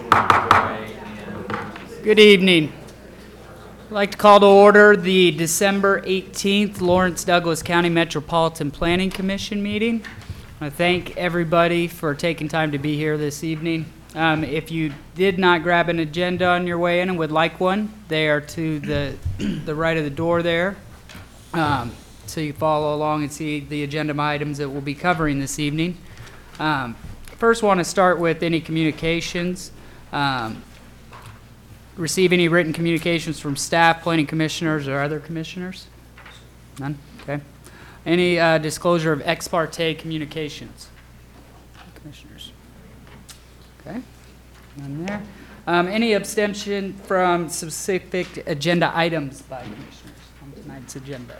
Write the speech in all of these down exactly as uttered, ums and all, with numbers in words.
Good evening. I'd like to call to order the December eighteenth Lawrence Douglas County Metropolitan Planning Commission meeting. I want to thank everybody for taking time to be here this evening. Um, if you did not grab an agenda on your way in and would like one, they are to the, the right of the door there. Um, so you follow along and see the agenda items that we'll be covering this evening. Um, first, want to start with any communications. Um, receive any written communications from staff, planning commissioners, or other commissioners? None? Okay. Any uh, disclosure of ex parte communications? Commissioners. Okay. None there. Um, any abstention from specific agenda items by commissioners on tonight's agenda?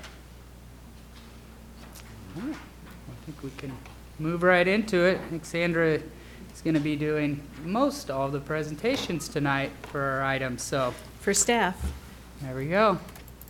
All right. I think we can move right into it. I think Sandra is going to be doing most all of the presentations tonight for our items. So for staff. There we go.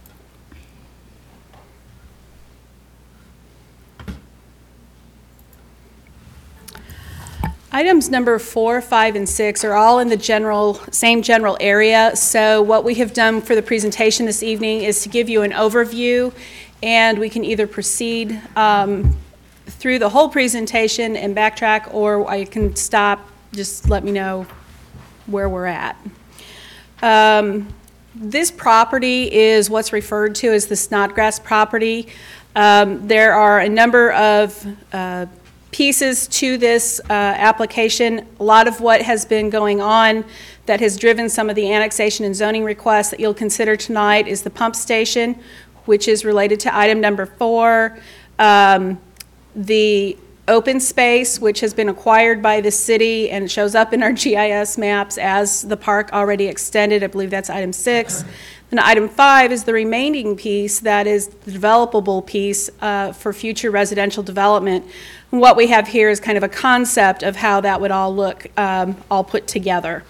Items number four, five, and six are all in the general, same general area. So what we have done for the presentation this evening is to give you an overview, and we can either proceed um, through the whole presentation and backtrack, or I can stop, just let me know where we're at. Um, this property is what's referred to as the Snodgrass property. Um, there are a number of uh, pieces to this uh, application. A lot of what has been going on that has driven some of the annexation and zoning requests that you'll consider tonight is the pump station, which is related to item number four. Um, the open space, which has been acquired by the city and it shows up in our G I S maps as the park already extended. I believe that's item six. And item five is the remaining piece that is the developable piece uh, for future residential development. And what we have here is kind of a concept of how that would all look um, all put together.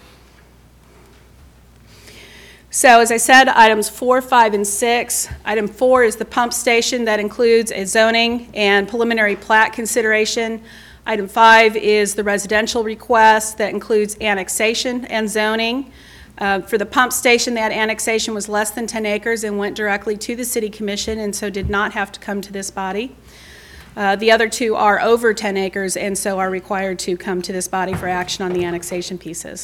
So as I said, items four, five, and six. Item four is the pump station that includes a zoning and preliminary plat consideration. Item five is the residential request that includes annexation and zoning. Uh, for the pump station, that annexation was less than ten acres and went directly to the City Commission and so did not have to come to this body. Uh, the other two are over ten acres and so are required to come to this body for action on the annexation pieces.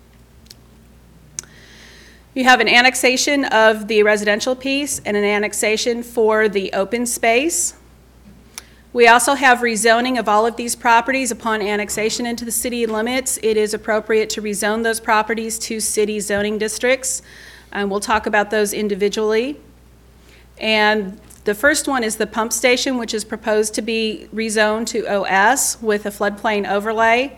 You have an annexation of the residential piece and an annexation for the open space. We also have rezoning of all of these properties upon annexation into the city limits. It is appropriate to rezone those properties to city zoning districts. And we'll talk about those individually. And the first one is the pump station, which is proposed to be rezoned to O S with a floodplain overlay.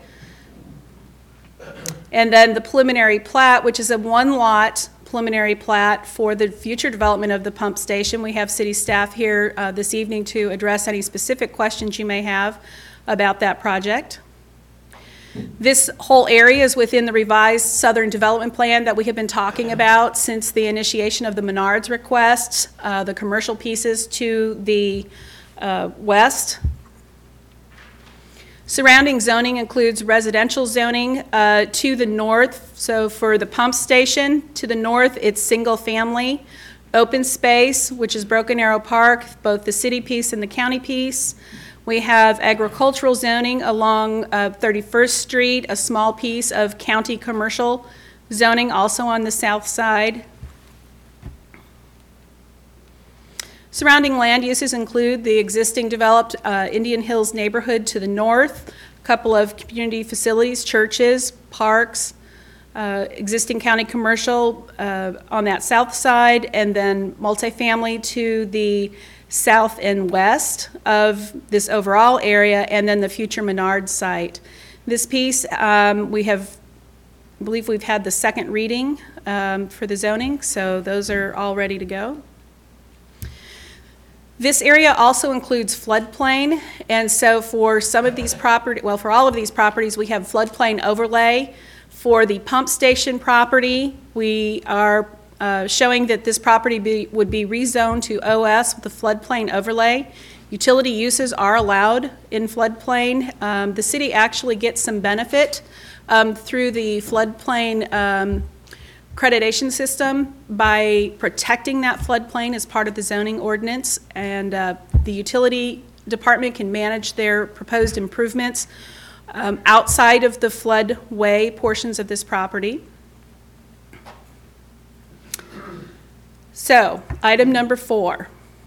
And then the preliminary plat, which is a one-lot preliminary plat for the future development of the pump station. We have city staff here uh, this evening to address any specific questions you may have about that project. This whole area is within the revised Southern Development Plan that we have been talking about since the initiation of the Menards requests, uh, the commercial pieces to the uh, west. Surrounding zoning includes residential zoning uh, to the north. So for the pump station, to the north, it's single family. Open space, which is Broken Arrow Park, both the city piece and the county piece. We have agricultural zoning along uh, thirty-first Street, a small piece of county commercial zoning also on the south side. Surrounding land uses include the existing developed uh, Indian Hills neighborhood to the north, a couple of community facilities, churches, parks, uh, existing county commercial uh, on that south side, and then multifamily to the south and west of this overall area, and then the future Menard site. This piece, um, we have, I believe we've had the second reading um, for the zoning, so those are all ready to go. This area also includes floodplain, and so for some of these property, well, for all of these properties, we have floodplain overlay. For the pump station property, we are uh, showing that this property be, would be rezoned to O S with a floodplain overlay. Utility uses are allowed in floodplain. Um, the city actually gets some benefit um, through the floodplain um, accreditation system by protecting that floodplain as part of the zoning ordinance, and uh, the utility department can manage their proposed improvements um, outside of the floodway portions of this property. So, item number four.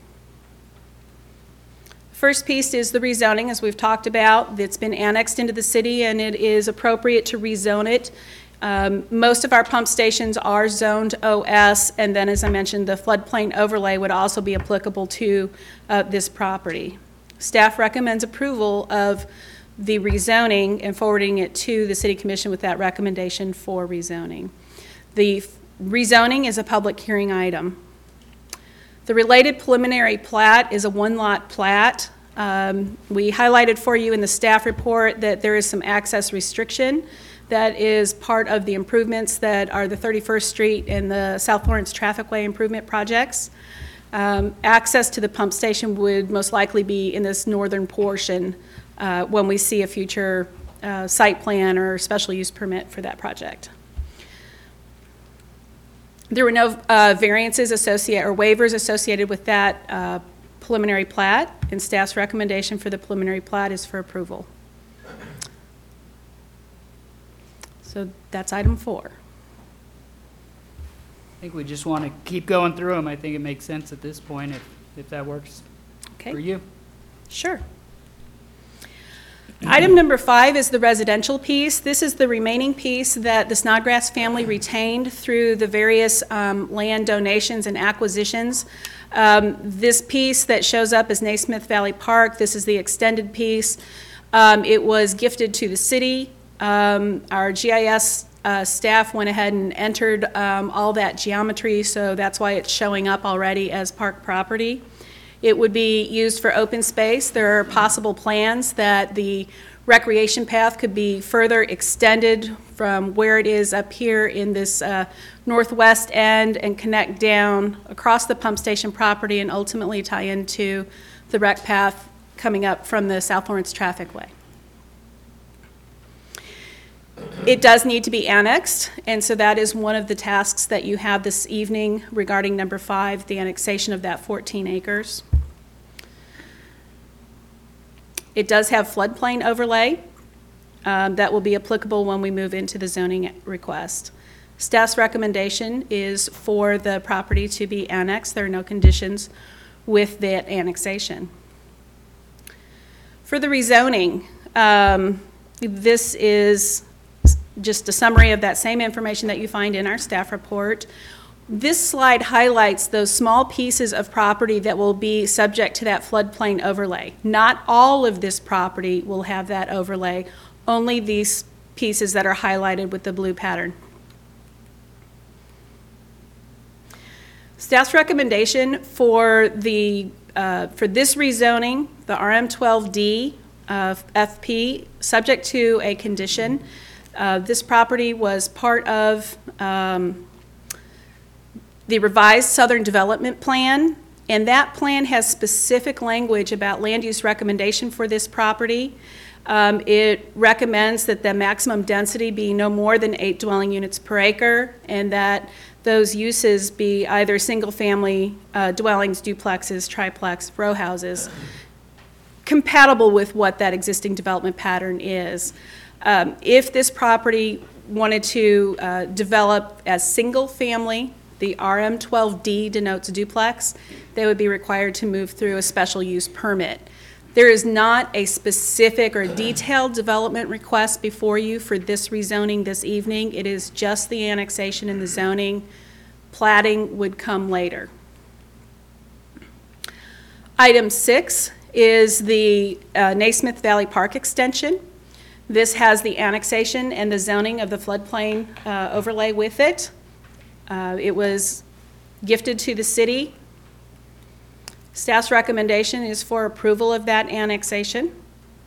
First piece is the rezoning, as we've talked about. It's been annexed into the city, and it is appropriate to rezone it. Um, most of our pump stations are zoned O S, and then, as I mentioned, the floodplain overlay would also be applicable to uh, this property. Staff recommends approval of the rezoning and forwarding it to the City Commission with that recommendation for rezoning. The rezoning is a public hearing item. The related preliminary plat is a one-lot plat. Um, we highlighted for you in the staff report that there is some access restriction that is part of the improvements that are the thirty-first Street and the South Lawrence Trafficway improvement projects. Um, access to the pump station would most likely be in this northern portion uh, when we see a future uh, site plan or special use permit for that project. There were no uh, variances associated or waivers associated with that uh, preliminary plat, and staff's recommendation for the preliminary plat is for approval. So that's item four. I think we just want to keep going through them. I think it makes sense at this point if, if that works Okay. for you. Sure. Item number five is the residential piece. This is the remaining piece that the Snodgrass family retained through the various um, land donations and acquisitions. Um, this piece that shows up is Naismith Valley Park. This is the extended piece. Um, it was gifted to the city. Um, our G I S uh, staff went ahead and entered um, all that geometry, so that's why it's showing up already as park property. It would be used for open space. There are possible plans that the recreation path could be further extended from where it is up here in this uh, northwest end and connect down across the pump station property and ultimately tie into the rec path coming up from the South Lawrence Trafficway. It does need to be annexed, and so that is one of the tasks that you have this evening regarding number five, the annexation of that fourteen acres. It does have floodplain overlay um, that will be applicable when we move into the zoning request. Staff's recommendation is for the property to be annexed. There are no conditions with that annexation. For the rezoning, um, this is just a summary of that same information that you find in our staff report. This slide highlights those small pieces of property that will be subject to that floodplain overlay. Not all of this property will have that overlay, only these pieces that are highlighted with the blue pattern. Staff's recommendation for the uh, for this rezoning, the R M twelve D uh, F P, subject to a condition. Uh, this property was part of um, the revised Southern Development Plan, and that plan has specific language about land use recommendation for this property. Um, it recommends that the maximum density be no more than eight dwelling units per acre, and that those uses be either single-family uh, dwellings, duplexes, triplex, row houses, compatible with what that existing development pattern is. Um, if this property wanted to uh, develop as single-family, the R M twelve D denotes a duplex, they would be required to move through a special use permit. There is not a specific or detailed development request before you for this rezoning this evening. It is just the annexation and the zoning. Platting would come later. Item six is the uh, Naismith Valley Park extension. This has the annexation and the zoning of the floodplain uh, overlay with it. Uh, it was gifted to the city. Staff's recommendation is for approval of that annexation.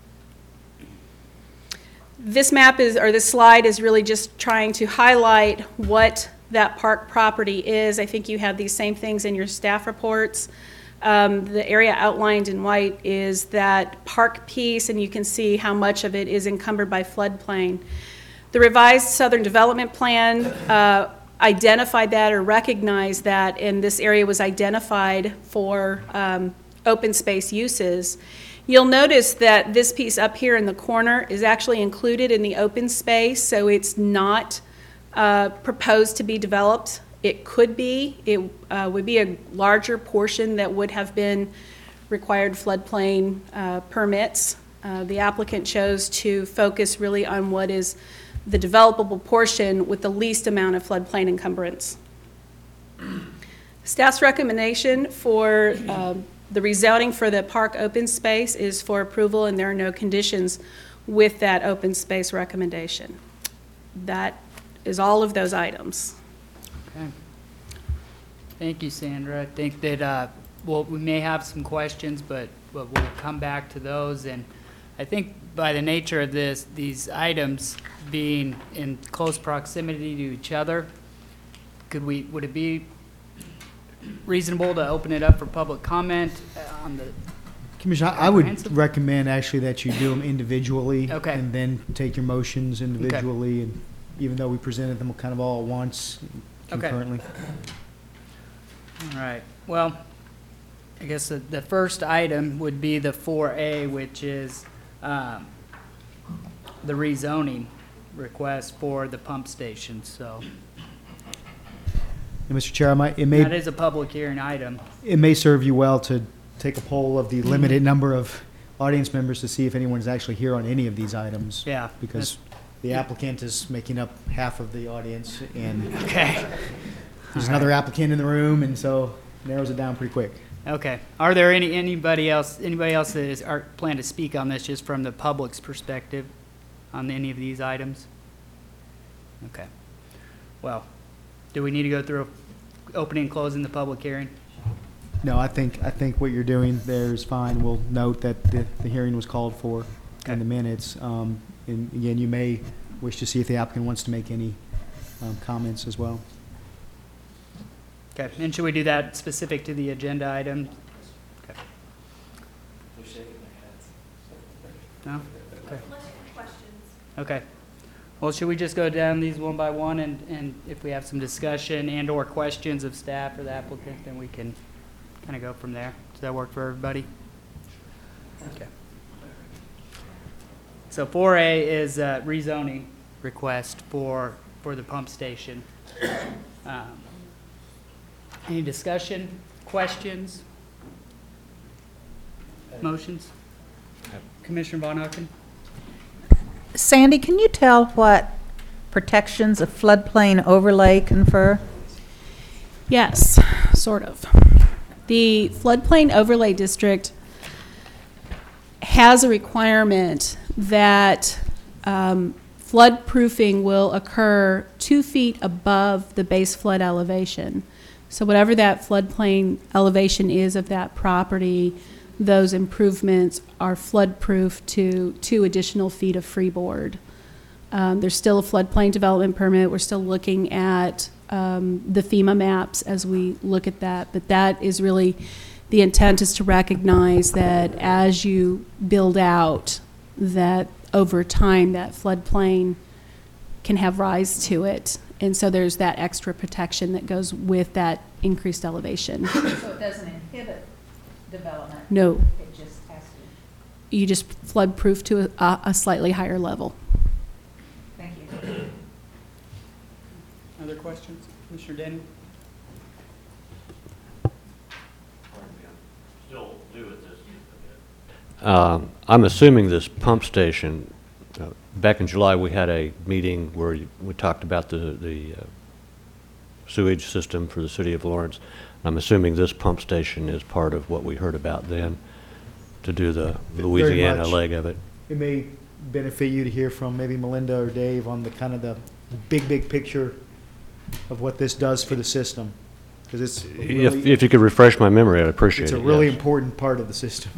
This map is, or this slide is really just trying to highlight what that park property is. I think you have these same things in your staff reports. Um, The area outlined in white is that park piece, and you can see how much of it is encumbered by floodplain. The revised Southern Development Plan uh, identified that or recognized that, and this area was identified for um, open space uses. You'll notice that this piece up here in the corner is actually included in the open space, so it's not uh, proposed to be developed. It could be. It uh, would be a larger portion that would have been required floodplain uh, permits. Uh, The applicant chose to focus really on what is the developable portion with the least amount of floodplain encumbrance. Staff's recommendation for um, the rezoning for the park open space is for approval, and there are no conditions with that open space recommendation. That is all of those items. Okay. Thank you, Sandra. I think that, uh, well, we may have some questions, but, but we'll come back to those. And I think by the nature of this, these items being in close proximity to each other, could we, would it be reasonable to open it up for public comment uh, on the, Commissioner, I I would Comprehensive? recommend actually that you do them individually. Okay. And then take your motions individually, and even though we presented them kind of all at once Okay. concurrently. all right, well, I guess the, the first item would be the four A, which is, um, the rezoning request for the pump station, so And Mister Chair, I might, it that may, is a public hearing item. it may serve you well to take a poll of the limited number of audience members to see if anyone's actually here on any of these items. Yeah. Because the applicant is making up half of the audience, and Okay, there's another applicant in the room, and so narrows it down pretty quick. okay. Are there any, anybody else, anybody else that is, are, plan to speak on this just from the public's perspective on any of these items? Okay. Well, do we need to go through opening and closing the public hearing? No, I think, I think what you're doing there is fine. We'll note that the, the hearing was called for Okay. in the minutes. Um, and again, you may wish to see if the applicant wants to make any, um, comments as well. Okay, and should we do that specific to the agenda item? Okay. No? Okay. Okay. Well, should we just go down these one by one, and, and if we have some discussion and/or questions of staff or the applicant, then we can kind of go from there? Does that work for everybody? Okay. So four A is a rezoning request for, for the pump station. Um, Any discussion, questions? Motions? Commissioner Von Auken? Sandy, can you tell what protections a floodplain overlay confer? Yes, sort of. The floodplain overlay district has a requirement that um, flood proofing will occur two feet above the base flood elevation. So whatever that floodplain elevation is of that property, those improvements are flood-proof to two additional feet of freeboard. Um, there's still a floodplain development permit. We're still looking at um, the FEMA maps as we look at that, but that is really, the intent is to recognize that as you build out, that over time that floodplain can have rise to it. And so there's that extra protection that goes with that increased elevation. So it doesn't inhibit development? No, It just has to. you just flood-proof to a, a slightly higher level. Thank you. Other questions? Commissioner Denny? Still do with this. Um, I'm assuming this pump station, uh, back in July, we had a meeting where you- we talked about the, the uh, sewage system for the city of Lawrence. I'm assuming this pump station is part of what we heard about then to do the Very Louisiana much. leg of it. It may benefit you to hear from maybe Melinda or Dave on the kind of the big, big picture of what this does for the system. Because it's If, really, if you could refresh my memory, I'd appreciate it's it. a really yes. important part of the system.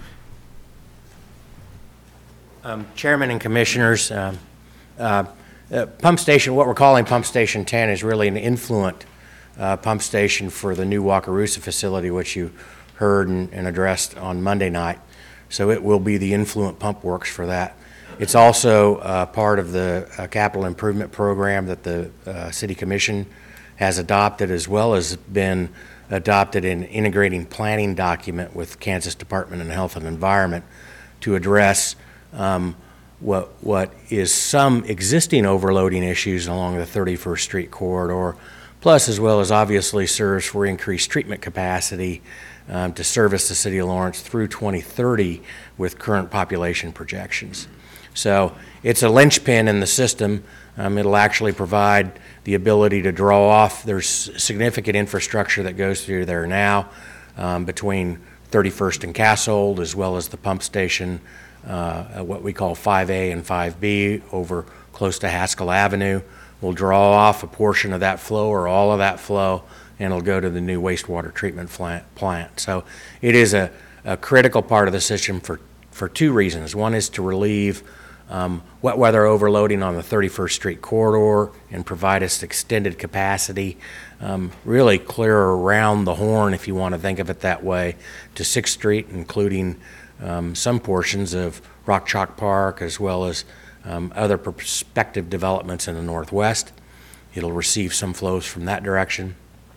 Um, Chairman and Commissioners, um, uh, uh, Pump Station, what we're calling Pump Station ten is really an influent uh, pump station for the new Wakarusa facility, which you heard and, and addressed on Monday night. So it will be the influent pump works for that. It's also uh, part of the uh, capital improvement program that the uh, City Commission has adopted, as well as been adopted in integrating planning document with Kansas Department of Health and Environment to address um, what what is some existing overloading issues along the thirty-first Street corridor, plus as well as obviously serves for increased treatment capacity um, to service the city of Lawrence through twenty thirty with current population projections. So it's a linchpin in the system. Um, it'll actually provide the ability to draw off. There's significant infrastructure that goes through there now um, between thirty-first and Cassold, as well as the pump station, uh, what we call five A and five B over close to Haskell Avenue. We'll draw off a portion of that flow or all of that flow, and it'll go to the new wastewater treatment plant. So it is a, a critical part of the system for, for two reasons. One is to relieve Um, wet weather overloading on the thirty-first Street corridor and provide us extended capacity, um, really clear around the horn, if you want to think of it that way, to sixth Street, including um, some portions of Rock Chalk Park, as well as um, other prospective developments in the northwest. It'll receive some flows from that direction,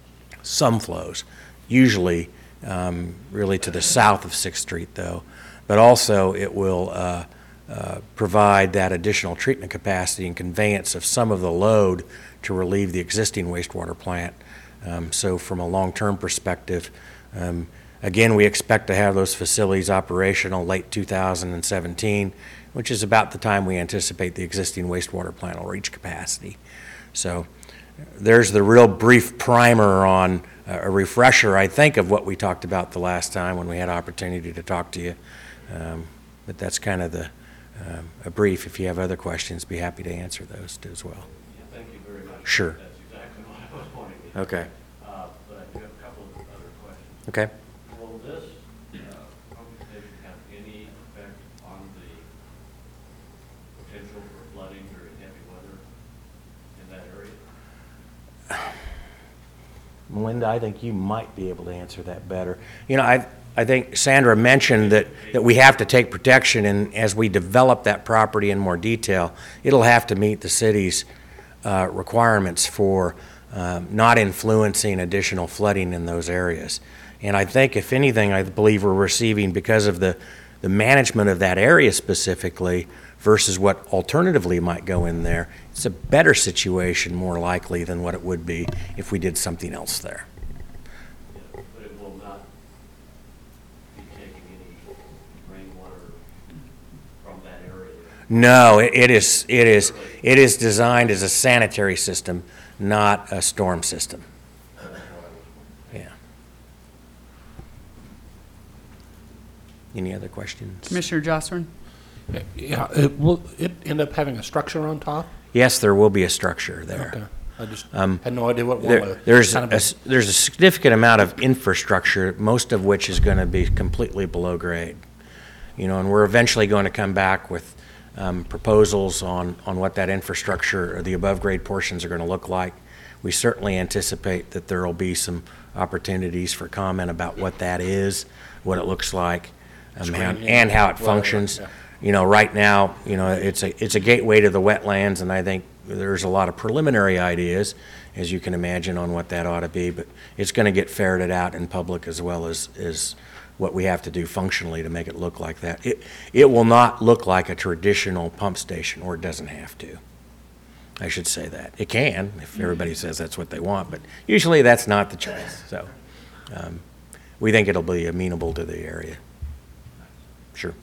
some flows, usually um, really to the south of sixth Street, though, but also it will uh, Uh, provide that additional treatment capacity and conveyance of some of the load to relieve the existing wastewater plant. Um, so from a long-term perspective, um, again, we expect to have those facilities operational late two thousand seventeen, which is about the time we anticipate the existing wastewater plant will reach capacity. So there's the real brief primer on uh, a refresher, I think, of what we talked about the last time when we had opportunity to talk to you. Um, but that's kind of the Um, a brief. If you have other questions, be happy to answer those too as well. Yeah, thank you very much. Sure. That's exactly what I was wanting to get. Okay. Uh, But I do have a couple of other questions. Okay. Will this uh, pumping station have any effect on the potential for flooding during heavy weather in that area? Melinda, I think you might be able to answer that better. You know, I I think Sandra mentioned that, that we have to take protection, and as we develop that property in more detail, it'll have to meet the city's uh, requirements for um, not influencing additional flooding in those areas. And I think, if anything, I believe we're receiving, because of the, the management of that area specifically versus what alternatively might go in there, it's a better situation more likely than what it would be if we did something else there. But it will not be taking any rainwater from that area? No, it, it is it is it is designed as a sanitary system, not a storm system. Yeah. Any other questions? Commissioner Jocelyn? Yeah, it, will it end up having a structure on top? Yes, there will be a structure there. Okay, I just Um, had no idea what one There, was. there's Kind of a, s- there's a significant amount of infrastructure, most of which is going to be completely below grade. You know, and we're eventually going to come back with um, proposals on, on what that infrastructure or the above grade portions are going to look like. We certainly anticipate that there will be some opportunities for comment about what that is, what it looks like, um, how- Screening, and how it whatever, functions. yeah. You know, right now, you know, it's a, it's a gateway to the wetlands, and I think there's a lot of preliminary ideas, as you can imagine, on what that ought to be, but it's going to get ferreted out in public as well as, as what we have to do functionally to make it look like that. It, it will not look like a traditional pump station, or it doesn't have to. I should say that. It can, if everybody says that's what they want, but usually that's not the choice. So um, we think it'll be amenable to the area. Sure.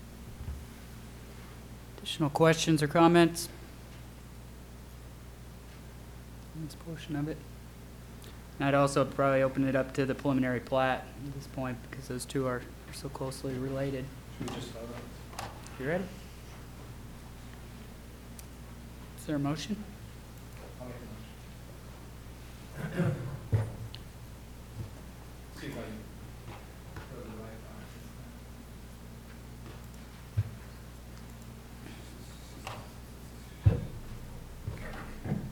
Additional questions or comments? This portion of it. And I'd also probably open it up to the preliminary plat at this point, because those two are are so closely related. You ready? Is there a motion?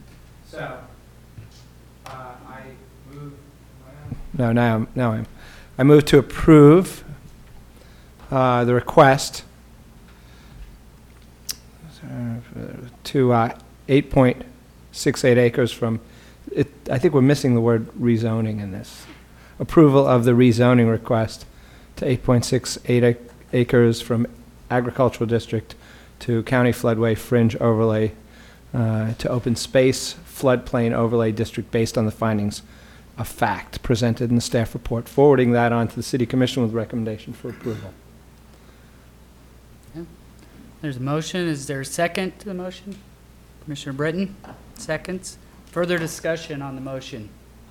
So, uh, I move, no, now, I'm- now I'm, I move to approve uh, the request to uh, eight point six eight acres from, it, I think we're missing the word rezoning in this. Approval of the rezoning request to eight point six eight ac- acres from agricultural district to county floodway fringe overlay uh, to open space floodplain overlay district based on the findings of fact presented in the staff report, forwarding that on to the City Commission with recommendation for approval. There's a motion. Is there a second to the motion? Commissioner Britton, seconds. Further discussion on the motion?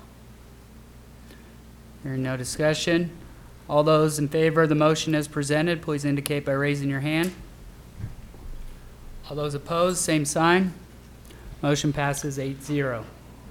Hearing no discussion. All those in favor of the motion as presented, please indicate by raising your hand. All those opposed, same sign. Motion passes eight zero.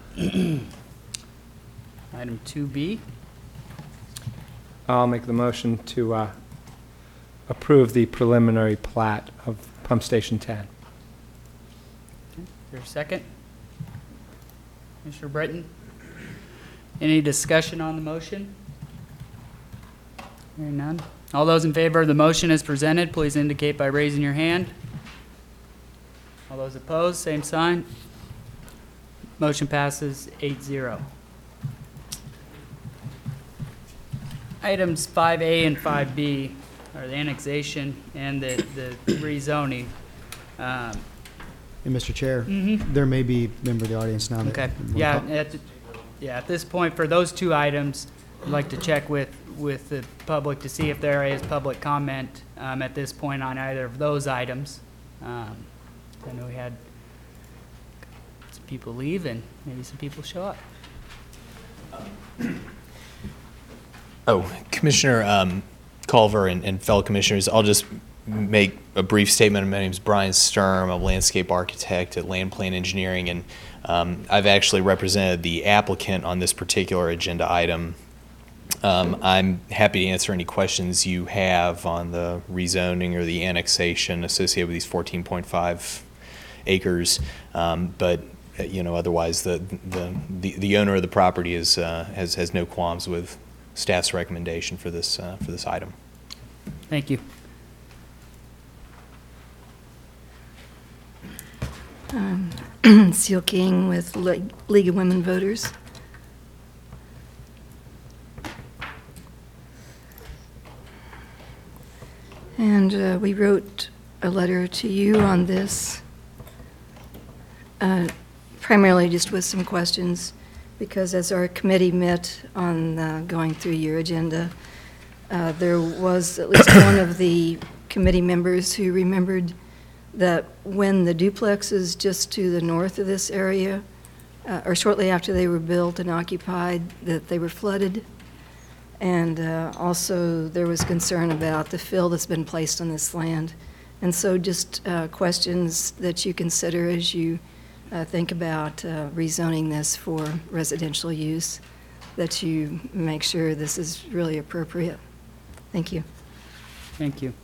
Item two B. I'll make the motion to uh, approve the preliminary plat of Pump Station ten. Is there a second? Commissioner Britton? Any discussion on the motion? Hearing none. All those in favor of the motion as presented, please indicate by raising your hand. All those opposed, same sign. Motion passes eight zero. Items five A and five B are the annexation and the, the rezoning. Um, And Mister Chair, mhm. there may be a member of the audience now that. Okay, would wanna yeah, talk. at, th- yeah, at this point, for those two items, I'd like to check with, with the public to see if there is public comment, um, at this point on either of those items. Um, I know we had some people leave and maybe some people show up. Oh, Commissioner um, Culver and, and fellow commissioners, I'll just make a brief statement. My name is Brian Sturm, a landscape architect at Land Plan Engineering, and um, I've actually represented the applicant on this particular agenda item. Um, I'm happy to answer any questions you have on the rezoning or the annexation associated with these fourteen point five acres, um, but uh, you know, otherwise the, the the the owner of the property is uh, has has no qualms with staff's recommendation for this uh, for this item. Thank you. Um, Seal King with Le- League of Women Voters. And uh, we wrote a letter to you on this, uh, primarily just with some questions, because as our committee met on uh, going through your agenda, uh, there was at least one of the committee members who remembered that when the duplexes just to the north of this area, uh, or shortly after they were built and occupied, that they were flooded. And uh, also there was concern about the fill that's been placed on this land. And so just uh, questions that you consider as you uh, think about uh, rezoning this for residential use, that you make sure this is really appropriate. Thank you. Thank you.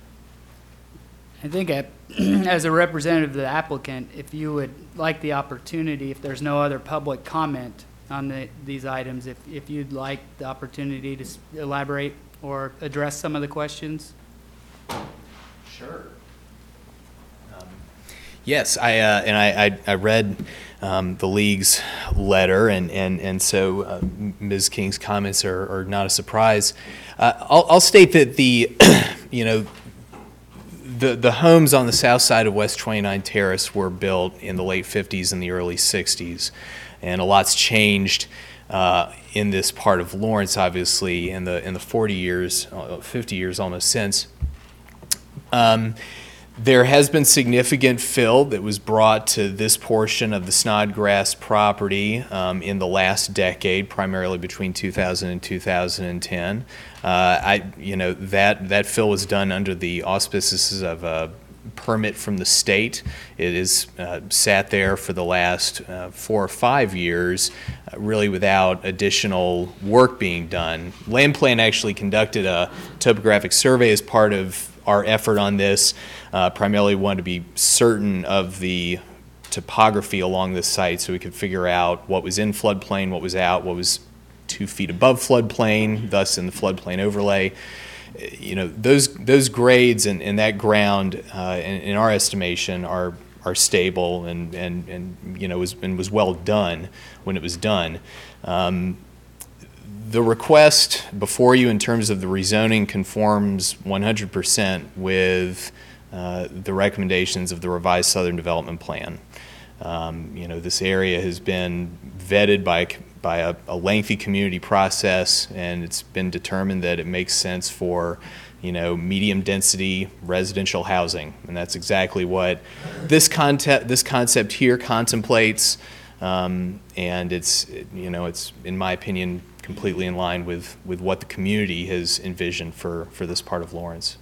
I think uh, as a representative of the applicant, if you would like the opportunity, if there's no other public comment on the, these items, if, if you'd like the opportunity to s- elaborate or address some of the questions. Sure. Um, yes, I uh, and I, I, I read um, the league's letter, and and and so uh, Miz King's comments are, are not a surprise. Uh, I'll, I'll state that the you know the the homes on the south side of West twenty-nine Terrace were built in the late fifties and the early sixties, and a lot's changed uh, in this part of Lawrence, obviously, in the in the forty years, uh, fifty years almost since. Um, there has been significant fill that was brought to this portion of the Snodgrass property um, in the last decade, primarily between two thousand and two thousand ten. Uh, I, you know, that that fill was done under the auspices of a permit from the state. It has uh, sat there for the last uh, four or five years, uh, really without additional work being done. Land Plan actually conducted a topographic survey as part of our effort on this. Uh, primarily wanted to be certain of the topography along this site so we could figure out what was in floodplain, what was out, what was two feet above floodplain, thus in the floodplain overlay. You know, those those grades and, and that ground, uh, in, in our estimation, are are stable and and, and you know was and was well done when it was done. Um, the request before you in terms of the rezoning conforms one hundred percent with uh, the recommendations of the revised Southern Development Plan. Um, you know, this area has been vetted by by a, a lengthy community process, and it's been determined that it makes sense for, you know, medium density residential housing, and that's exactly what this concept this concept here contemplates. Um, and it's, you know, it's in my opinion completely in line with with what the community has envisioned for for this part of Lawrence.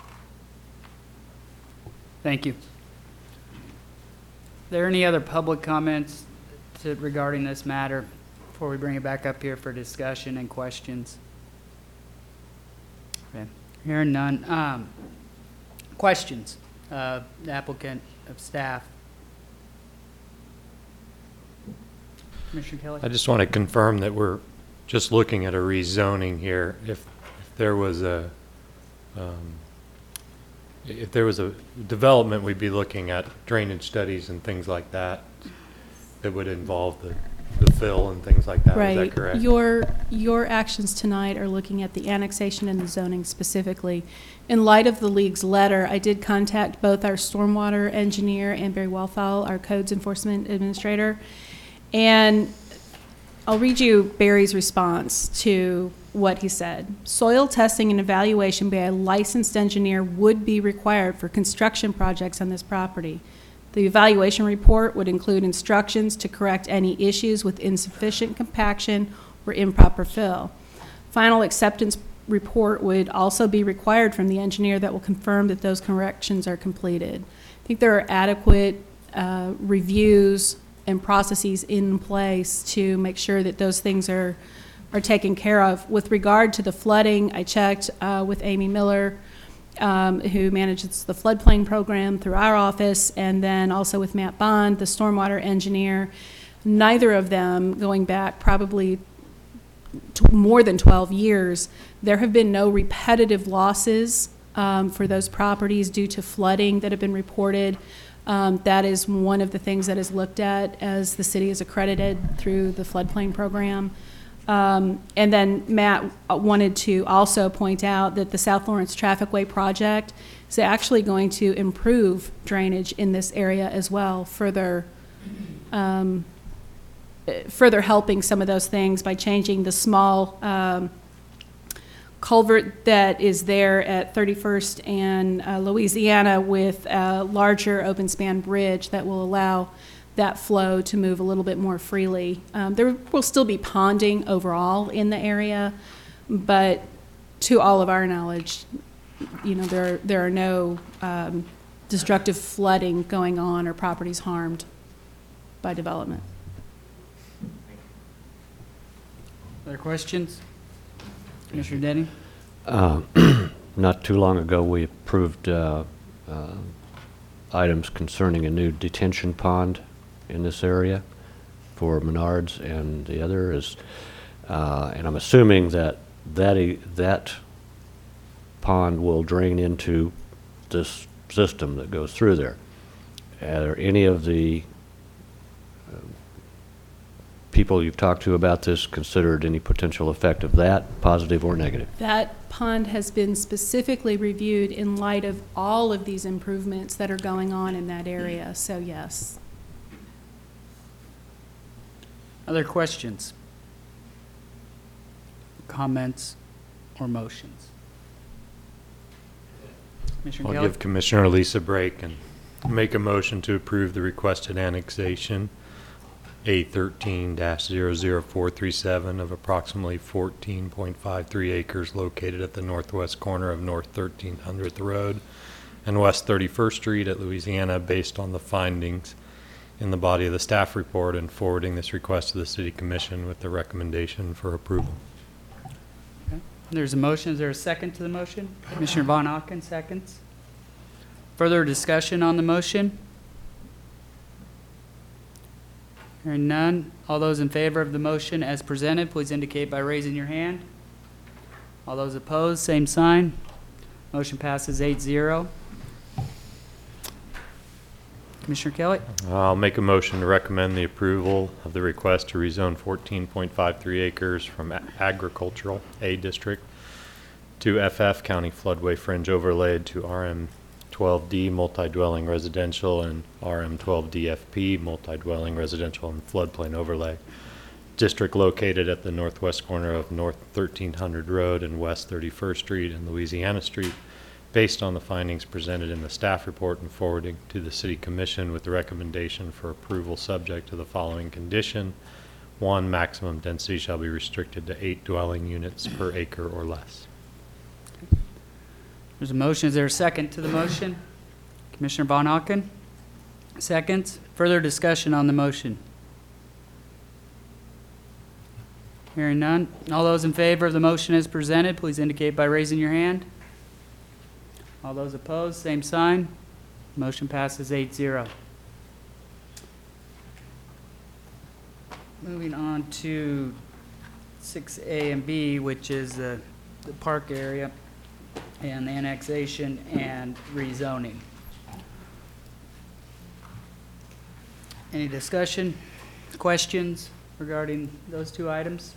Thank you. Are there any other public comments to, regarding this matter before we bring it back up here for discussion and questions? Okay. Hearing none. Um, questions, uh, the applicant of staff. Commissioner Kelly? I just want to confirm that we're just looking at a rezoning here. If, if there was a, um, if there was a development, we'd be looking at drainage studies and things like that that would involve the, the fill and things like that. Is that Right. correct? Your, your actions tonight are looking at the annexation and the zoning specifically. In light of the league's letter, I did contact both our stormwater engineer and Barry Wellfowl, our codes enforcement administrator. And I'll read you Barry's response to what he said. Soil testing and evaluation by a licensed engineer would be required for construction projects on this property. The evaluation report would include instructions to correct any issues with insufficient compaction or improper fill. Final acceptance report would also be required from the engineer that will confirm that those corrections are completed. I think there are adequate uh, reviews and processes in place to make sure that those things are are taken care of. With regard to the flooding, I checked uh, with Amy Miller, um, who manages the floodplain program through our office, and then also with Matt Bond, the stormwater engineer. Neither of them, going back probably t- more than twelve years, there have been no repetitive losses um, for those properties due to flooding that have been reported. Um, that is one of the things that is looked at as the city is accredited through the floodplain program. Um, and then Matt wanted to also point out that the South Lawrence Trafficway project is actually going to improve drainage in this area as well, further um, further helping some of those things by changing the small um, culvert that is there at thirty-first and uh, Louisiana with a larger open span bridge that will allow that flow to move a little bit more freely. Um, there will still be ponding overall in the area, but to all of our knowledge, you know, there, there are no um, destructive flooding going on or properties harmed by development. Other questions? Commissioner Denny? Uh, Not too long ago, we approved uh, uh, items concerning a new detention pond in this area for Menards, and the other is, uh, and I'm assuming that that, e that pond will drain into this system that goes through there. Are any of the uh, people you've talked to about this considered any potential effect of that, positive or negative? That pond has been specifically reviewed in light of all of these improvements that are going on in that area, so yes. Other questions? Comments or motions? Commissioner I'll Kelly? give Commissioner Lisa a break and make a motion to approve the requested annexation A thirteen dash zero zero four three seven of approximately fourteen point five three acres located at the northwest corner of North thirteen hundredth Road and West thirty-first Street at Louisiana, based on the findings in the body of the staff report, and forwarding this request to the City Commission with the recommendation for approval. Okay. There's a motion. Is there a second to the motion? Commissioner Von Auken, seconds. Further discussion on the motion? Hearing none. All those in favor of the motion as presented, please indicate by raising your hand. All those opposed, same sign. Motion passes eight zero. Commissioner Kelly? I'll make a motion to recommend the approval of the request to rezone fourteen point five three acres from a- agricultural A district to F F County Floodway Fringe Overlaid to R M twelve D multi-dwelling residential and R M twelve D F P multi-dwelling residential and floodplain overlay district located at the northwest corner of North thirteen hundred Road and West thirty-first Street and Louisiana Street, based on the findings presented in the staff report and forwarding to the City Commission with the recommendation for approval subject to the following condition. One, maximum density shall be restricted to eight dwelling units per acre or less. There's a motion. Is there a second to the motion? Commissioner Von Auken? Seconds. Further discussion on the motion? Hearing none. All those in favor of the motion as presented, please indicate by raising your hand. All those opposed, same sign. Motion passes eight zero. Moving on to six A and B, which is the, the park area and annexation and rezoning. Any discussion, questions regarding those two items?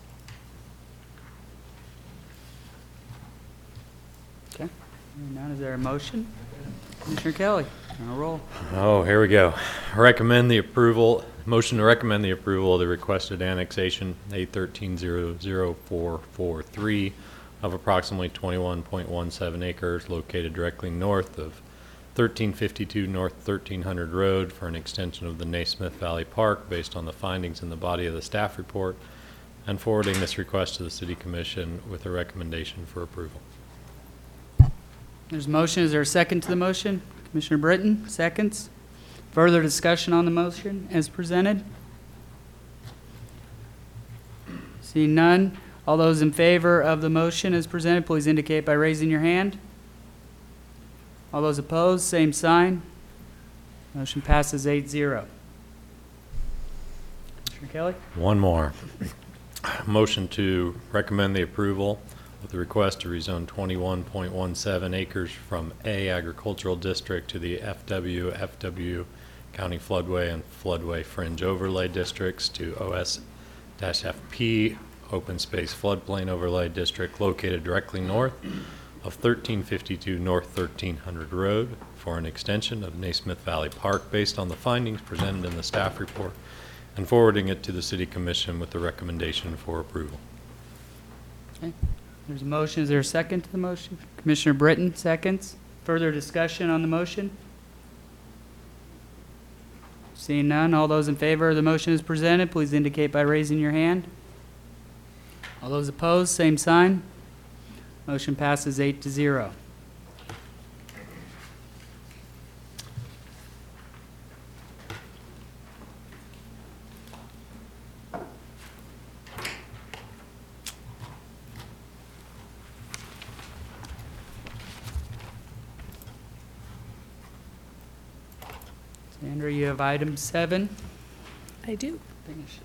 Okay, hearing none, is there a motion? Commissioner Kelly, on a roll. Oh, here we go. Recommend the approval, motion to recommend the approval of the requested annexation A thirteen zero zero four four three of approximately twenty-one point one seven acres located directly north of thirteen fifty-two North thirteen hundred Road for an extension of the Naismith Valley Park based on the findings in the body of the staff report, and forwarding this request to the City Commission with a recommendation for approval. There's a motion. Is there a second to the motion? Commissioner Britton, seconds. Further discussion on the motion as presented? Seeing none. All those in favor of the motion as presented, please indicate by raising your hand. All those opposed, same sign. Motion passes eight zero. Commissioner Kelly? One more. Motion to recommend the approval of the request to rezone twenty-one point one seven acres from A agricultural district to the F W, F W County Floodway and Floodway Fringe Overlay districts to O S F P Open Space Floodplain Overlay District located directly north of thirteen fifty-two North thirteen hundred Road for an extension of Naismith Valley Park based on the findings presented in the staff report, and forwarding it to the City Commission with the recommendation for approval. Okay. There's a motion. Is there a second to the motion? Commissioner Britton, seconds. Further discussion on the motion? Seeing none, all those in favor of the motion as presented, please indicate by raising your hand. All those opposed, same sign. Motion passes eight to zero. Sandra, you have item seven. I do. Finish.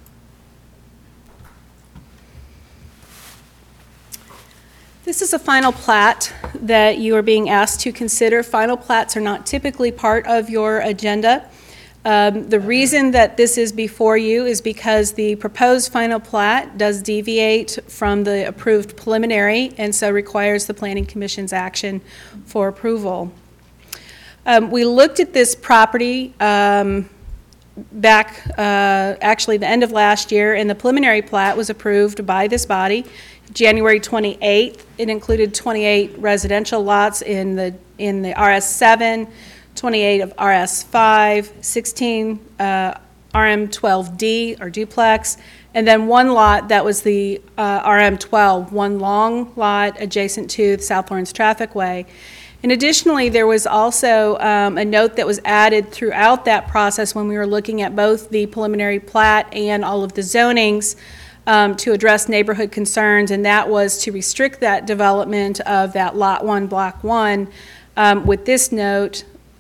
This is a final plat that you are being asked to consider. Final plats are not typically part of your agenda. Um, The reason that this is before you is because the proposed final plat does deviate from the approved preliminary, and so requires the Planning Commission's action for approval. Um, We looked at this property um, back, uh, actually the end of last year, and the preliminary plat was approved by this body January twenty-eighth. It included twenty-eight residential lots in the, in the R S seven, twenty-eight of R S five, sixteen uh, R M twelve D or duplex, and then one lot that was the uh, R M twelve, one long lot adjacent to the South Lawrence Traffic Way. And additionally, there was also um, a note that was added throughout that process when we were looking at both the preliminary plat and all of the zonings um, to address neighborhood concerns, and that was to restrict that development of that Lot one, Block one, um, with this note,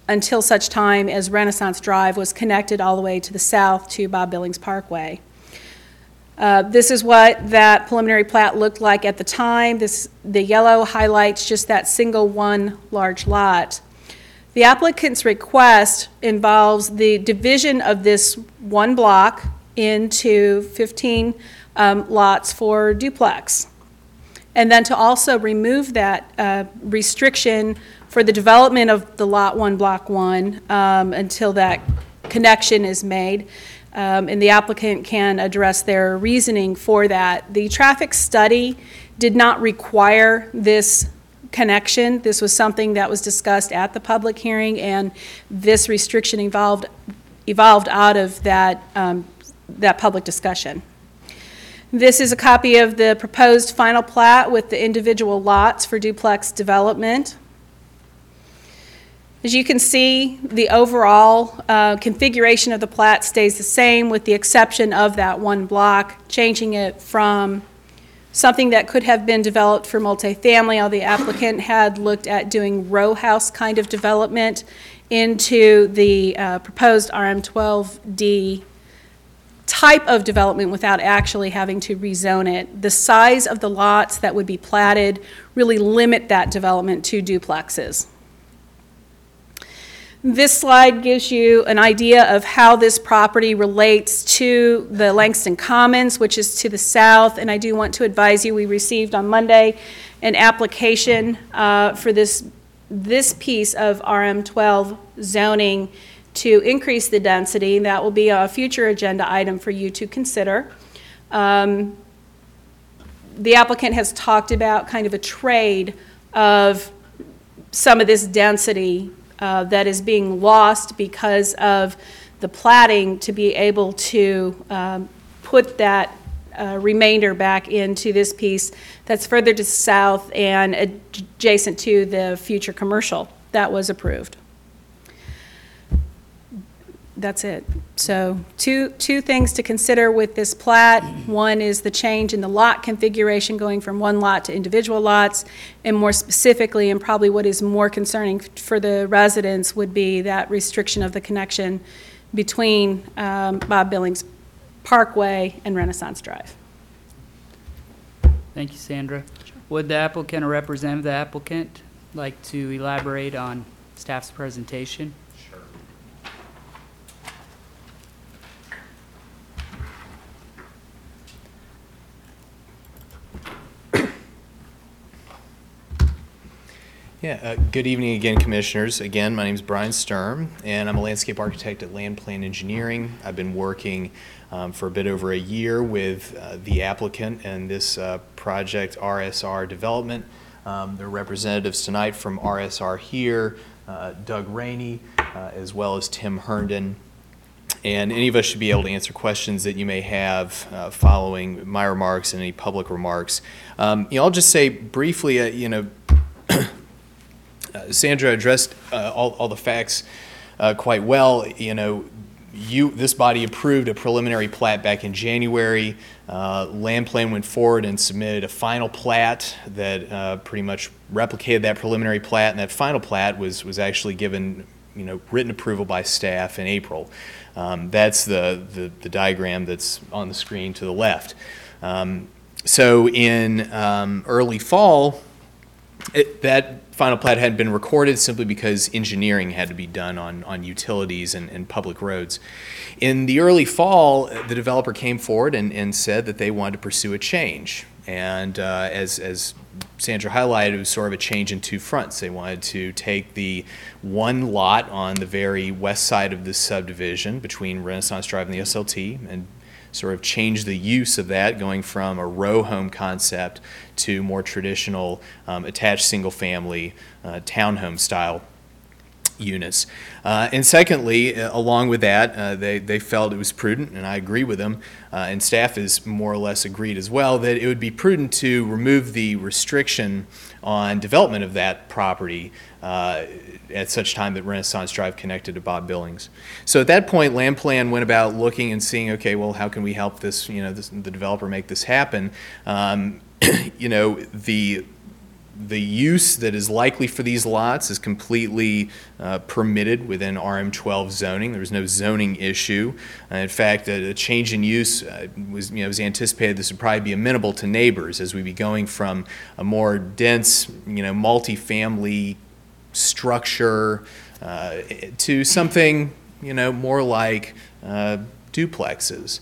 until such time as Renaissance Drive was connected all the way to the south to Bob Billings Parkway. Uh, This is what that preliminary plat looked like at the time. This, the yellow highlights just that single one large lot. The applicant's request involves the division of this one block into fifteen um, lots for duplex. And then to also remove that uh, restriction for the development of the Lot one, Block one, um, until that connection is made. Um, and the applicant can address their reasoning for that. The traffic study did not require this connection. This was something that was discussed at the public hearing, and this restriction evolved, evolved out of that, um, that public discussion. This is a copy of the proposed final plat with the individual lots for duplex development. As you can see, the overall uh, configuration of the plat stays the same with the exception of that one block, changing it from something that could have been developed for multifamily, although the applicant had looked at doing row house kind of development, into the uh, proposed R M twelve D type of development without actually having to rezone it. The size of the lots that would be platted really limit that development to duplexes. This slide gives you an idea of how this property relates to the Langston Commons, which is to the south, and I do want to advise you, we received on Monday an application uh, for this, this piece of R M twelve zoning to increase the density. That will be a future agenda item for you to consider. Um, the applicant has talked about kind of a trade of some of this density uh, that is being lost because of the platting to be able to um, put that uh, remainder back into this piece that's further to the south and adjacent to the future commercial that was approved. That's it. So two, two things to consider with this plat. One is the change in the lot configuration going from one lot to individual lots, and more specifically, and probably what is more concerning for the residents, would be that restriction of the connection between um, Bob Billings Parkway and Renaissance Drive. Thank you, Sandra. Would the applicant or representative of the applicant like to elaborate on staff's presentation? Yeah, uh, good evening again, Commissioners. Again, my name is Brian Sturm, and I'm a landscape architect at Land Plan Engineering. I've been working um, for a bit over a year with uh, the applicant and this uh, project, R S R Development. Um, there are representatives tonight from R S R here, uh, Doug Rainey, uh, as well as Tim Herndon. And any of us should be able to answer questions that you may have uh, following my remarks and any public remarks. Um, you know, I'll just say briefly, uh, you know, Uh, Sandra addressed uh, all, all the facts uh, quite well. You know, you this body approved a preliminary plat back in January. Uh, Land Plan went forward and submitted a final plat that uh, pretty much replicated that preliminary plat, and that final plat was was actually given, you know, written approval by staff in April. Um, that's the, the the diagram that's on the screen to the left. Um, so in um, early fall, it, that final plat hadn't been recorded simply because engineering had to be done on, on utilities and, and public roads. In the early fall, the developer came forward and, and said that they wanted to pursue a change. And uh, as, as Sandra highlighted, it was sort of a change in two fronts. They wanted to take the one lot on the very west side of this subdivision between Renaissance Drive and the S L T and sort of change the use of that, going from a row home concept to more traditional um, attached single-family uh, townhome style units. Uh, and secondly, uh, along with that, uh, they, they felt it was prudent, and I agree with them, uh, and staff has more or less agreed as well, that it would be prudent to remove the restriction on development of that property uh, at such time that Renaissance Drive connected to Bob Billings. So at that point, Land Plan went about looking and seeing, okay, well, how can we help this, you know, this, the developer make this happen? Um, you know, the the use that is likely for these lots is completely uh, permitted within R M twelve zoning. There was no zoning issue. Uh, in fact, a, a change in use uh, was, you know, was anticipated this would probably be amenable to neighbors as we be going from a more dense, you know, multifamily structure uh, to something, you know, more like uh, duplexes.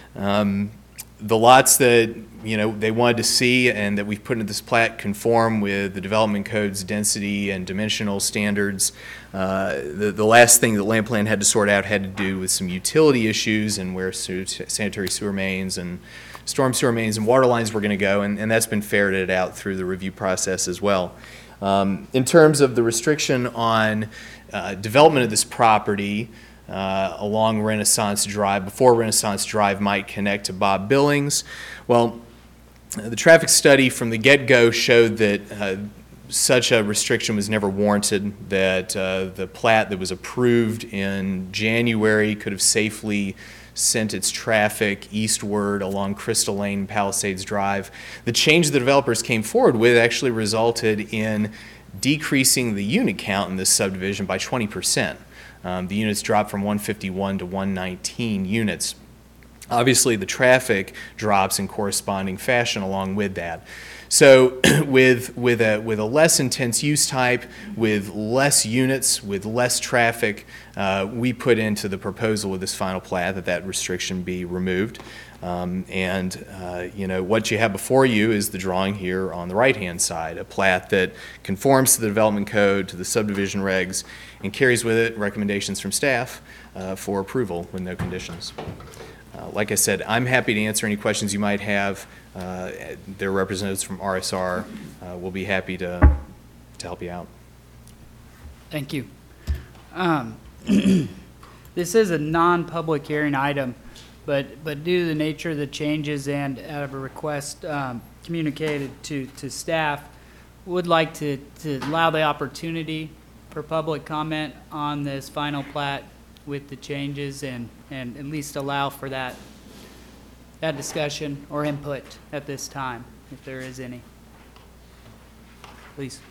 Um, the lots that, you know, they wanted to see and that we've put into this plat conform with the development code's density and dimensional standards. Uh, the, the last thing that land plan had to sort out had to do with some utility issues and where su- sanitary sewer mains and storm sewer mains and water lines were going to go, and, and that's been ferreted out through the review process as well. Um, in terms of the restriction on uh, development of this property uh, along Renaissance Drive, before Renaissance Drive might connect to Bob Billings, well, the traffic study from the get-go showed that uh, such a restriction was never warranted, that uh, the plat that was approved in January could have safely sent its traffic eastward along Crystal Lane, Palisades Drive. The change the developers came forward with actually resulted in decreasing the unit count in this subdivision by twenty percent. Um, the units dropped from one fifty-one to one nineteen units. Obviously, the traffic drops in corresponding fashion along with that. So with, with, a, with a less intense use type, with less units, with less traffic, uh, we put into the proposal with this final plat that that restriction be removed. Um, and, uh, you know, what you have before you is the drawing here on the right-hand side, a plat that conforms to the development code, to the subdivision regs, and carries with it recommendations from staff uh, for approval with no conditions. Uh, like I said, I'm happy to answer any questions you might have. Uh, their representatives from R S R uh, will be happy to, to help you out. Thank you. Um, This is a non-public hearing item, but, but due to the nature of the changes and out of a request um, communicated to, to staff, would like to, to allow the opportunity for public comment on this final plat with the changes and, and at least allow for that, that discussion or input at this time, if there is any. Please.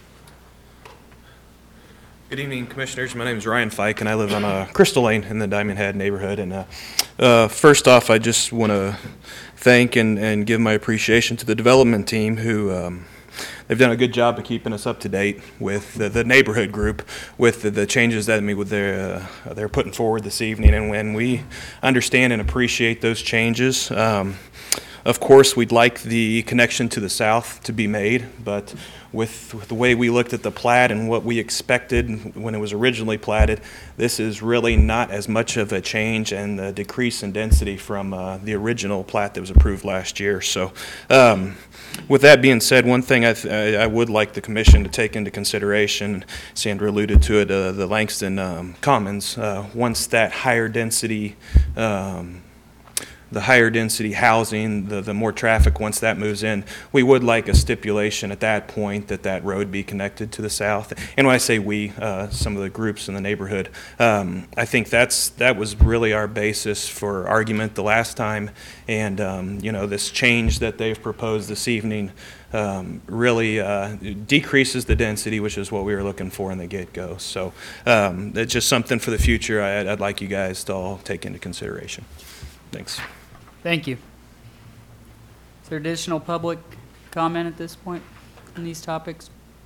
Good evening, Commissioners. My name is Ryan Fike, and I live on uh, Crystal Lane in the Diamond Head neighborhood. And uh, uh, first off, I just want to thank and, and give my appreciation to the development team who um, they've done a good job of keeping us up to date with the, the neighborhood group, with the, the changes that I mean, with their, uh, they're putting forward this evening. And when we understand and appreciate those changes, um, of course, we'd like the connection to the south to be made, but with, with the way we looked at the plat and what we expected when it was originally platted, this is really not as much of a change and a decrease in density from uh, the original plat that was approved last year. So um, with that being said, one thing I, th I would like the commission to take into consideration, Sandra alluded to it, uh, the Langston um, Commons, uh, once that higher density um, the higher density housing, the, the more traffic, once that moves in, we would like a stipulation at that point that that road be connected to the south. And when I say we, uh, some of the groups in the neighborhood, um, I think that's that was really our basis for argument the last time. And, um, you know, this change that they've proposed this evening um, really uh, decreases the density, which is what we were looking for in the get-go. So um, it's just something for the future I'd, I'd like you guys to all take into consideration. Thanks. Thank you. Is there additional public comment at this point on these topics?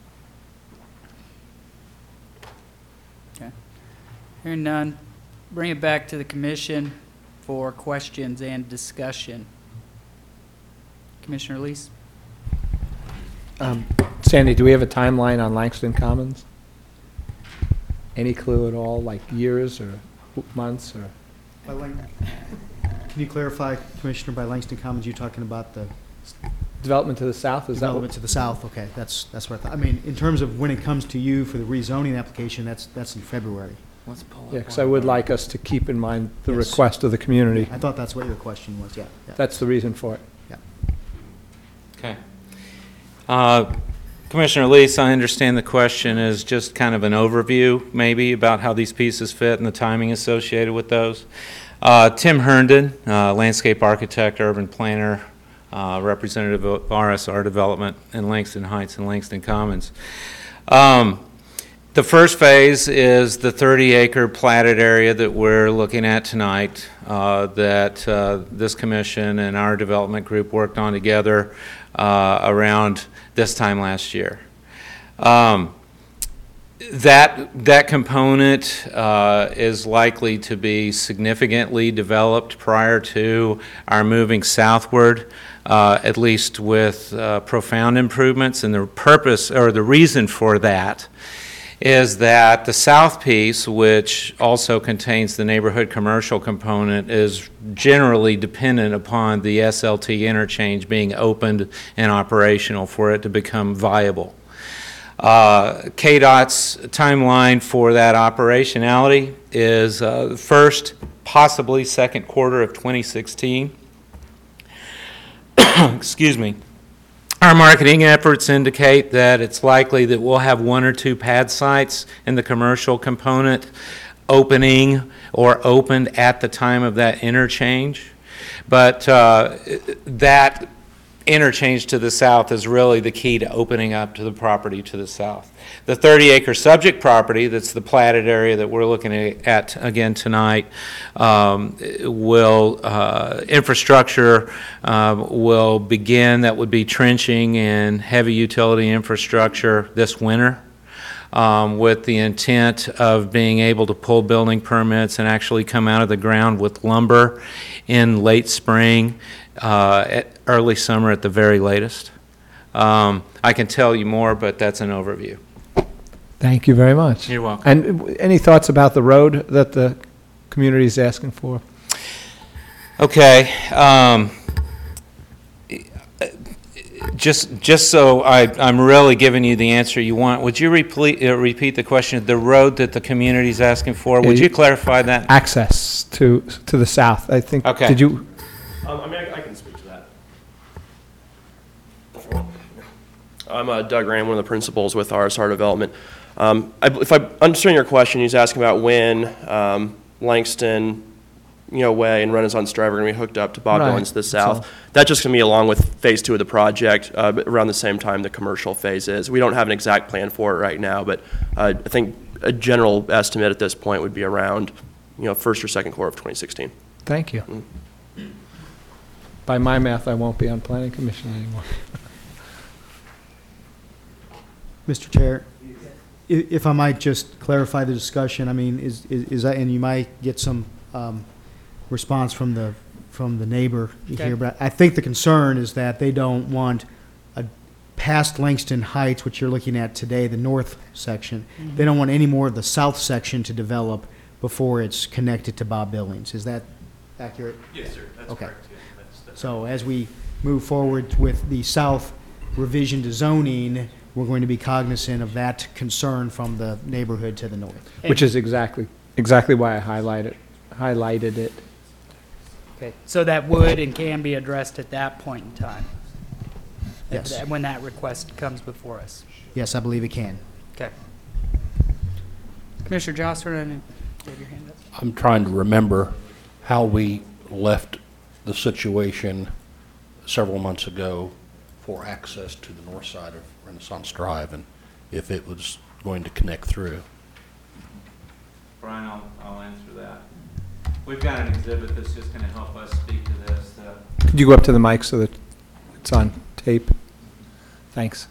Okay. Hearing none, bring it back to the commission for questions and discussion. Commissioner Leese? Um, Sandy, do we have a timeline on Langston Commons? Any clue at all, like years or months or? By Lang- Can you clarify, Commissioner, by Langston Commons, you're talking about the Development to the south, is that development what? to the south? Okay, that's, that's what I thought. I mean, in terms of when it comes to you for the rezoning application, that's, that's in February. Let's pull Yeah, because I would like us to keep in mind the Yes. request of the community. I thought that's what your question was, yeah. yeah. That's the reason for it. Okay. Uh, Commissioner Leese, I understand the question is just kind of an overview, maybe, about how these pieces fit and the timing associated with those. Uh, Tim Herndon, uh, landscape architect, urban planner, uh, representative of R S R Development in Langston Heights and Langston Commons. Um, The first phase is the thirty acre platted area that we're looking at tonight, uh, that uh, this commission and our development group worked on together uh, around this time last year. Um, that, that component uh, is likely to be significantly developed prior to our moving southward, uh, at least with uh, profound improvements. And the purpose, or the reason for that, is that the south piece, which also contains the neighborhood commercial component, is generally dependent upon the S L T interchange being opened and operational for it to become viable. Uh, K DOT's timeline for that operationality is uh, first, possibly second quarter of twenty sixteen. Excuse me. Our marketing efforts indicate that it's likely that we'll have one or two pad sites in the commercial component opening or opened at the time of that interchange. But uh, that interchange to the south is really the key to opening up to the property to the south. The thirty acre subject property, that's the platted area that we're looking at again tonight, um, will, uh, infrastructure uh, will begin. That would be trenching and heavy utility infrastructure this winter, um, with the intent of being able to pull building permits and actually come out of the ground with lumber in late spring, uh, at early summer at the very latest. Um, I can tell you more, but that's an overview. Thank you very much. You're welcome. And any thoughts about the road that the community is asking for? Okay. Um, just just so I, I'm really giving you the answer you want, would you repeat, uh, repeat the question? The road that the community is asking for, would you clarify that? Access to to the south, I think. Okay. Did you? Um, I mean, I, I can speak to that. I'm uh, Doug Rand, one of the principals with R S R Development. Um, I, if I understand your question, he's asking about when um, Langston, you know, Way and Renaissance Drive are going to be hooked up to Bob Right. Dylan's to the south. That's just going to be along with phase two of the project, uh, around the same time the commercial phase is. We don't have an exact plan for it right now, but uh, I think a general estimate at this point would be around, you know, first or second quarter of twenty sixteen. Thank you. Mm. By my math, I won't be on planning commission anymore. Mister Chair, i- if I might just clarify the discussion, I mean, is, is is that, and you might get some um, response from the, from the neighbor Okay. here, but I think the concern is that they don't want a past Langston Heights, which you're looking at today, the north section, they don't want any more of the south section to develop before it's connected to Bob Billings. Is that accurate? Yes, sir. That's Okay. correct. Yeah, that's- that's- So as we move forward with the south revision to zoning, we're going to be cognizant of that concern from the neighborhood to the north. Which is exactly exactly why I highlighted highlighted it. Okay, so that would and can be addressed at that point in time? Yes. That- When that request comes before us? Yes, I believe it can. Okay. Commissioner Jocelyn, you have your hand up? I'm trying to remember how we left the situation several months ago for access to the north side of Renaissance Drive, and if it was going to connect through. Brian, I'll, I'll answer that. We've got an exhibit that's just going to help us speak to this. Uh, Could you go up to the mic so that it's on tape? Thanks.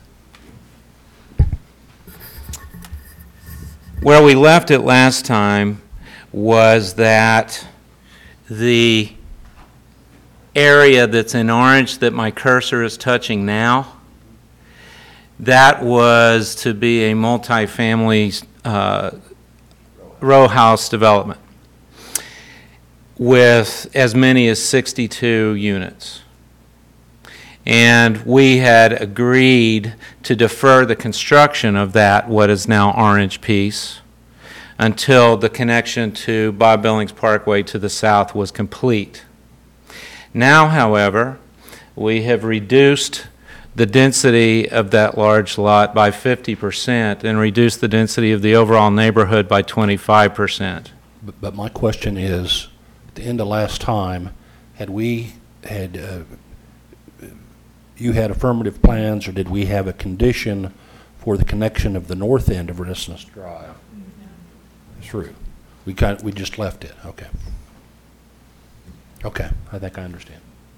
Where we left it last time was that the area that's in orange that my cursor is touching now, that was to be a multifamily uh, row house development with as many as sixty-two units. And we had agreed to defer the construction of that, what is now orange piece, until the connection to Bob Billings Parkway to the south was complete. Now, however, we have reduced the density of that large lot by fifty percent and reduced the density of the overall neighborhood by twenty-five percent. But, but my question is, at the end of last time, had we had uh, you had affirmative plans, or did we have a condition for the connection of the north end of Renaissance Drive through? We kind, we just left it, okay. Okay, I think I understand.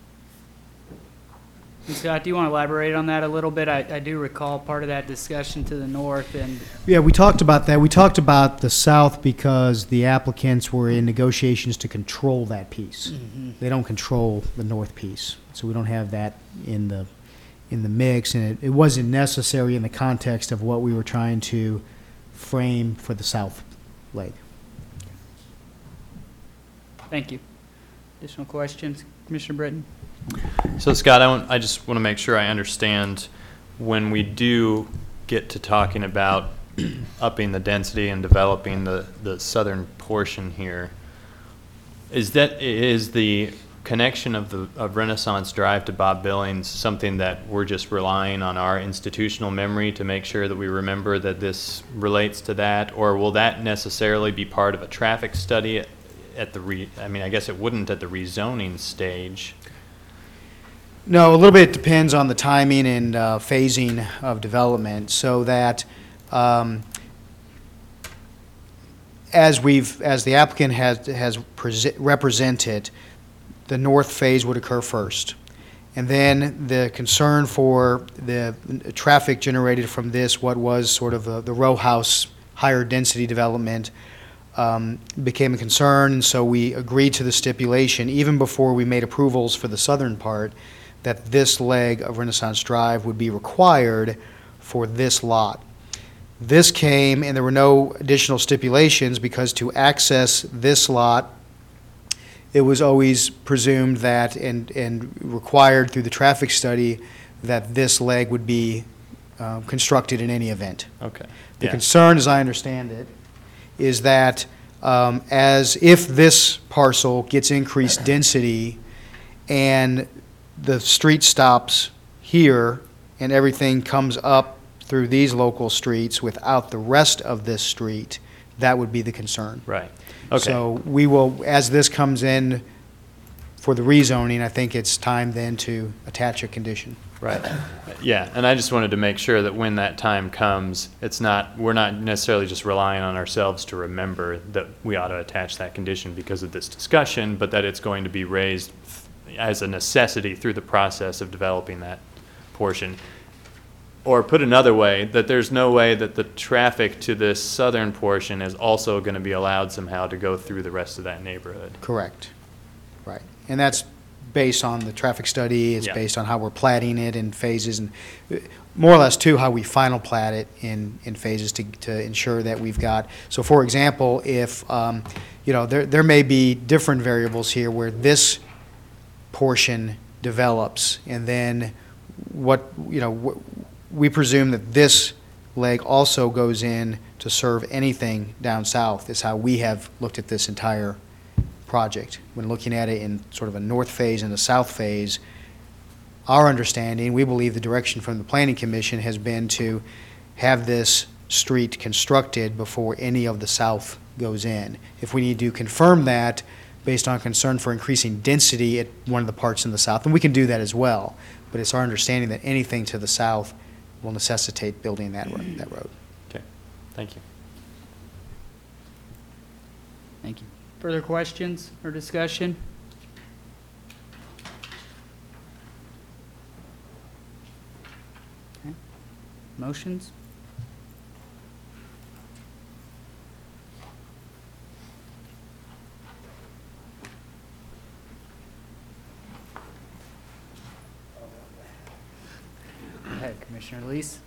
And Scott, do you want to elaborate on that a little bit? I, I do recall part of that discussion to the north, and Yeah, we talked about that. We talked about the south because the applicants were in negotiations to control that piece. They don't control the north piece, so we don't have that in the, in the mix, and it, it wasn't necessary in the context of what we were trying to frame for the south leg. thank you. Additional questions, Commissioner Britton? So Scott, I, want, I just want to make sure I understand when we do get to talking about upping the density and developing the, the southern portion here, is that is the connection of the of Renaissance Drive to Bob Billings something that we're just relying on our institutional memory to make sure that we remember that this relates to that, or will that necessarily be part of a traffic study at, at the re, I mean, I guess it wouldn't at the rezoning stage. No, a little bit depends on the timing and uh, phasing of development, so that um, as we've, as the applicant has, has prese- represented, the north phase would occur first. And then the concern for the traffic generated from this, what was sort of the, the row house, higher density development, um, became a concern, and so we agreed to the stipulation, even before we made approvals for the southern part, that this leg of Renaissance Drive would be required for this lot. This came, and there were no additional stipulations, because to access this lot, it was always presumed that, and, and required through the traffic study, that this leg would be uh, constructed in any event. Okay. The Yeah. concern, as I understand it, is that um, as if this parcel gets increased density and the street stops here and everything comes up through these local streets without the rest of this street, that would be the concern. Right. Okay. So we will, as this comes in for the rezoning, I think it's time then to attach a condition. Right. Yeah, and I just wanted to make sure that when that time comes, it's not, we're not necessarily just relying on ourselves to remember that we ought to attach that condition because of this discussion, but that it's going to be raised as a necessity through the process of developing that portion. Or put another way, that there's no way that the traffic to this southern portion is also going to be allowed somehow to go through the rest of that neighborhood. Correct. Right. And that's based on the traffic study, it's Yeah. based on how we're platting it in phases, and uh, more or less too, how we final plat it in, in phases to, to ensure that we've got, so for example, if, um, you know, there, there may be different variables here where this portion develops, and then what, you know, what, we presume that this leg also goes in to serve anything down south, is how we have looked at this entire project. When looking at it in sort of a north phase and a south phase, our understanding, we believe the direction from the Planning Commission has been to have this street constructed before any of the south goes in. If we need to confirm that based on concern for increasing density at one of the parts in the south, and we can do that as well, but it's our understanding that anything to the south will necessitate building that road. That road. Okay, thank you. Thank you. Further questions or discussion? Okay. Motions? Go ahead, Commissioner Leese.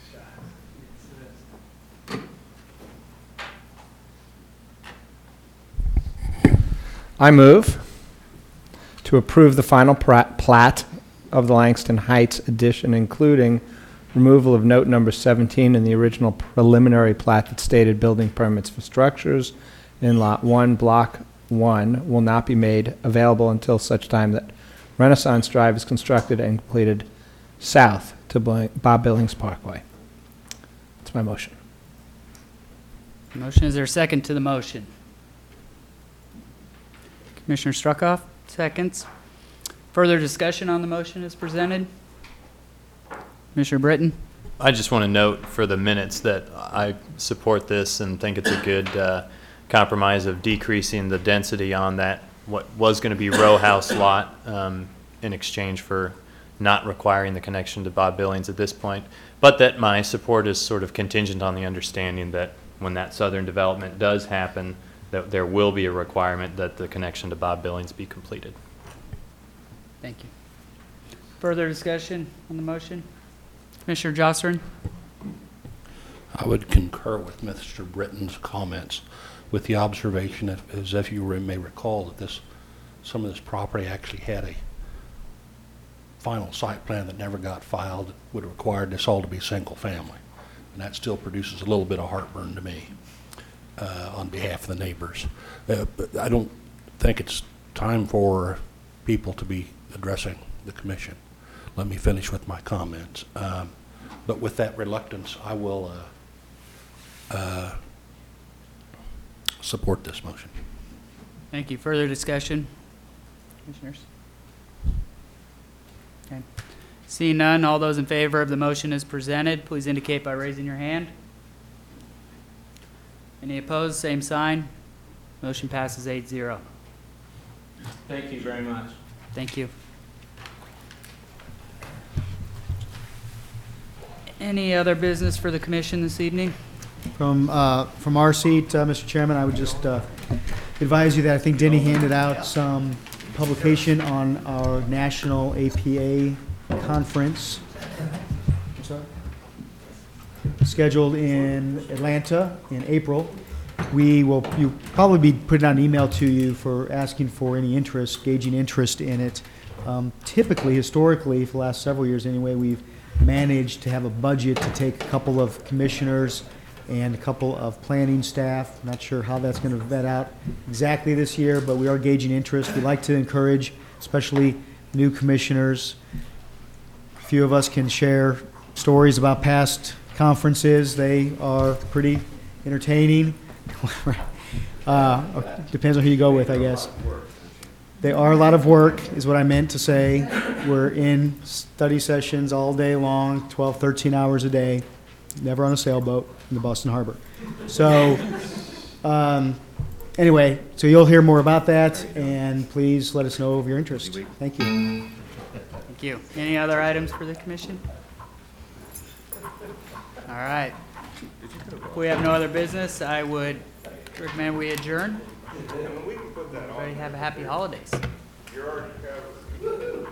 I move to approve the final pra- plat of the Langston Heights addition, including removal of note number seventeen in the original preliminary plat that stated building permits for structures in Lot one, Block one will not be made available until such time that Renaissance Drive is constructed and completed south to Bl- Bob Billings Parkway. That's my motion. Motion, is there a second to the motion? Commissioner Struckoff, seconds. Further discussion on the motion as presented? Commissioner Britton? I just want to note for the minutes that I support this and think it's a good uh, compromise of decreasing the density on that, what was going to be row house lot, um, in exchange for not requiring the connection to Bob Billings at this point, but that my support is sort of contingent on the understanding that when that southern development does happen, that there will be a requirement that the connection to Bob Billings be completed. Thank you. Further discussion on the motion? Commissioner Jocelyn? I would concur with Mister Britton's comments, with the observation that, as if you may recall, that this, some of this property actually had a final site plan that never got filed, that would have required this all to be single family. And that still produces a little bit of heartburn to me uh, on behalf of the neighbors. Uh, but I don't think it's time for people to be addressing the commission. Let me finish with my comments. Um, but with that reluctance, I will uh, uh, support this motion. Thank you. Further discussion? Commissioners? Okay. Seeing none, all those in favor of the motion as presented, please indicate by raising your hand. Any opposed, same sign. Motion passes eight zero. Thank you very much. Thank you. Any other business for the commission this evening? From, uh, from our seat, uh, Mister Chairman, I would just uh, advise you that I think Denny handed out some publication on our national A P A conference scheduled in Atlanta in April. We will you probably be putting out an email to you for asking for any interest, gauging interest in it. Um, typically, historically, for the last several years anyway, we've managed to have a budget to take a couple of commissioners and a couple of planning staff. Not sure how that's going to vet out exactly this year, but we are gauging interest. We like to encourage, especially new commissioners. A few of us can share stories about past conferences. They are pretty entertaining. uh, depends on who you go with, I guess. They are a lot of work, is what I meant to say. We're in study sessions all day long, twelve, thirteen hours a day, never on a sailboat in the Boston Harbor. So, um, anyway, so you'll hear more about that, and please let us know of your interest. Thank you. Thank you. Any other items for the commission? All right. If we have no other business, I would recommend we adjourn. Everybody have a happy holidays. You're already covered.